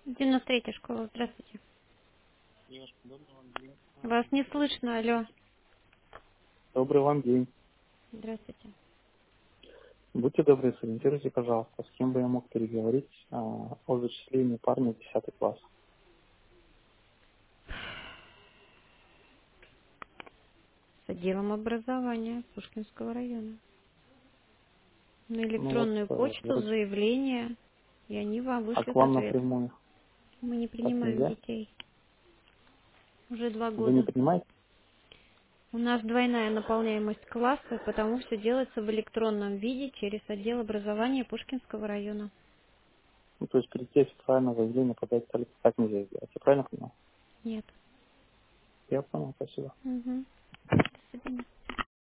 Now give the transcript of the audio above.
93-я школа, здравствуйте. Девушка, добрый вам день. Вас не слышно, алло. Добрый вам день. Здравствуйте. Будьте добры, сориентируйте, пожалуйста, с кем бы я мог переговорить о зачислении парня в 10 класс. С отделом образования Пушкинского района. На Ну вот, электронную почту вроде, заявление, и они вам а к вышлют вам ответ. напрямую Мы не так принимаем нельзя? детей уже 2 Вы не года. понимаете? У нас двойная наполняемость класса, потому все делается в электронном виде через отдел образования Пушкинского района. Ну, то есть прийти официально заявление подать так нельзя сделать. Я правильно понимаю? Нет. Я понял, спасибо. Угу. До свидания.